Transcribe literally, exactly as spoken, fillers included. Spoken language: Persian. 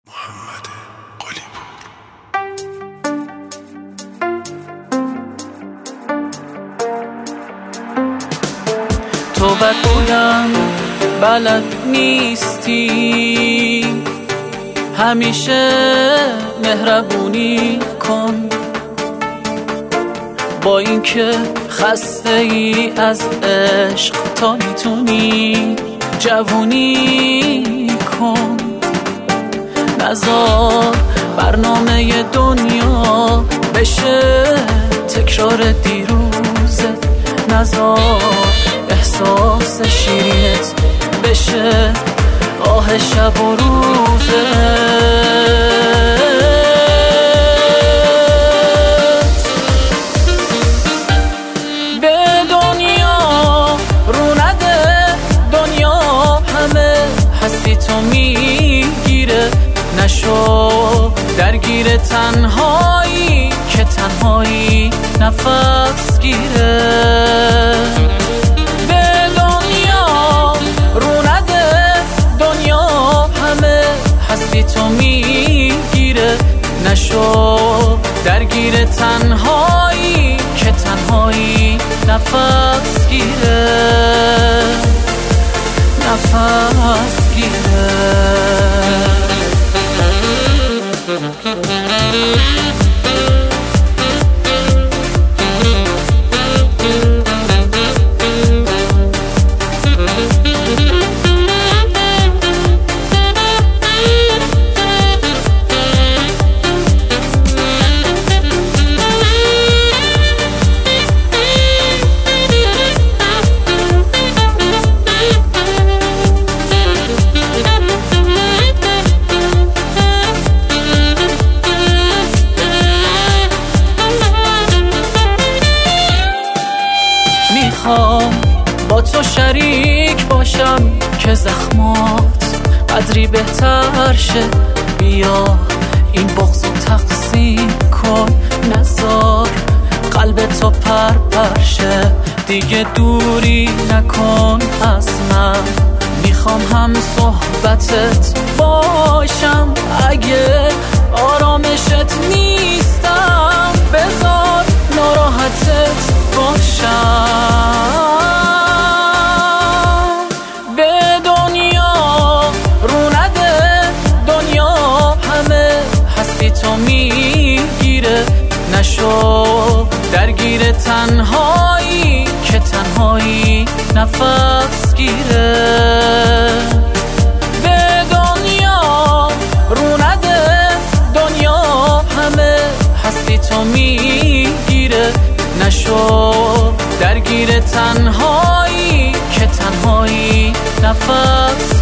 محمد قلی‌پور. تو بد بودم بلد نیستی، همیشه مهربونی کن، با اینکه خسته ای از عشق تا میتونی جوونی کن. نذار برنامه دنیا بشه تکرار دیروزت، نذار احساس شیرینت بشه آه شب و روزت. به دنیا رو نده، دنیا همه هستی تو میگیره، نشو درگیر تنهایی که تنهایی نفس گیره. به دنیا رو نده، دنیا همه هستی تو میگیره، نشو درگیر تنهایی که تنهایی نفس گیره، نفس گیره. با تو شریک باشم که زخمات قدری بهتر شه، بیا این بغضو تقسیم کن، نذار قلب تو پر پر شه، دیگه دوری نکن از من، میخوام هم صحبتت باشم، اگه آرامشت نیستم بذار ناراحتت باشم. تو میگیره، نشو درگیر تنهایی که تنهایی نفس گیره. به دنیا رو نده، دنیا همه هستی تو میگیره، نشو درگیر تنهایی که تنهایی نفس